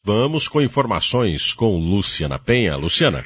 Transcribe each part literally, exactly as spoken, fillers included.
Vamos com informações com Luciana Penha. Luciana.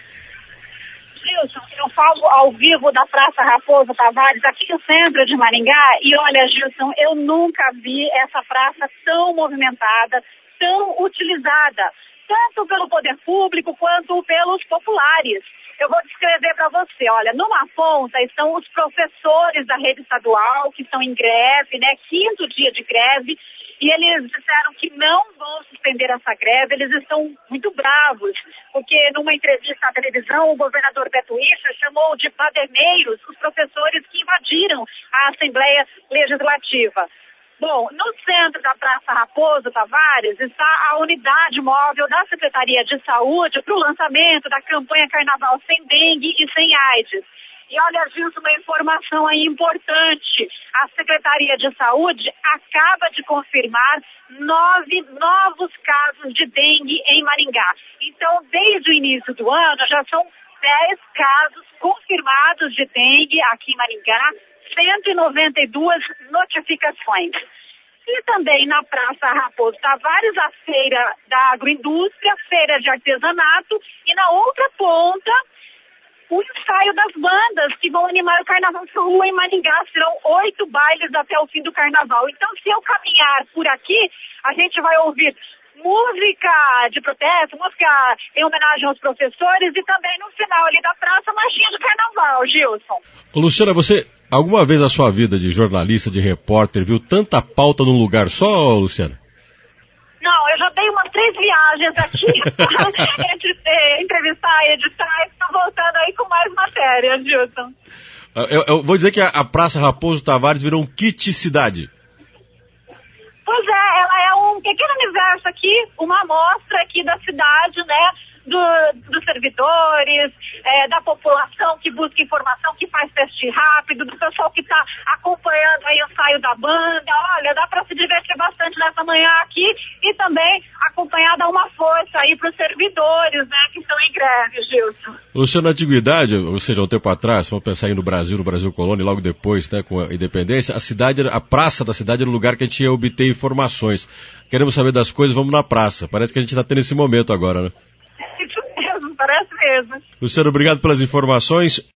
Gilson, eu falo ao vivo da Praça Raposo Tavares, aqui no centro de Maringá, e olha, Gilson, eu nunca vi essa praça tão movimentada, tão utilizada, tanto pelo poder público quanto pelos populares. Eu vou descrever para você, olha, numa ponta estão os professores da rede estadual, que estão em greve, né, quinto dia de greve, e eles disseram que não vão suspender essa greve, eles estão muito bravos, porque numa entrevista à televisão, o governador Beto Richa chamou de paderneiros os professores que invadiram a Assembleia Legislativa. Bom, no centro da Praça Raposo Tavares está a unidade móvel da Secretaria de Saúde para o lançamento da campanha Carnaval Sem Dengue e Sem AIDS. E olha, Gilson, uma informação aí importante. A Secretaria de Saúde acaba de confirmar nove novos casos de dengue em Maringá. Então, desde o início do ano, já são dez casos confirmados de dengue aqui em Maringá, cento e noventa e duas notificações. E também na Praça Raposo Tavares, a feira da agroindústria, feira de artesanato, e na outra ponta, o ensaio das bandas que vão animar o Carnaval de Rua em Maringá. Serão oito bailes até o fim do Carnaval. Então, se eu caminhar por aqui, a gente vai ouvir música de protesto, música em homenagem aos professores e também no final ali da praça, marchinha de Carnaval, Gilson. Ô, Luciana, você alguma vez na sua vida de jornalista, de repórter, viu tanta pauta num lugar só, Luciana? Não, eu já dei umas três viagens aqui, entre eh, entrevistar e editar, e estou voltando aí com mais matéria, Gilson. Eu, eu vou dizer que a, a Praça Raposo Tavares virou um kit cidade. Pois é, ela é um pequeno universo aqui, uma amostra aqui da cidade, né, do, dos servidores, é, da população que busca informação, que faz teste rápido, do pessoal que está acompanhando aí o ensaio da banda. Olha, dá para se divertir bastante nessa manhã aqui e também acompanhar, dar uma força aí para os servidores, né, que estão em greve, Gilson. Luciano, na antiguidade, ou seja, um tempo atrás, vamos pensar aí no Brasil, no Brasil Colônia, e logo depois, né, com a independência, a cidade, a praça da cidade era o lugar que a gente ia obter informações. Queremos saber das coisas, vamos na praça. Parece que a gente está tendo esse momento agora, né? Isso mesmo, parece mesmo. Luciano, obrigado pelas informações.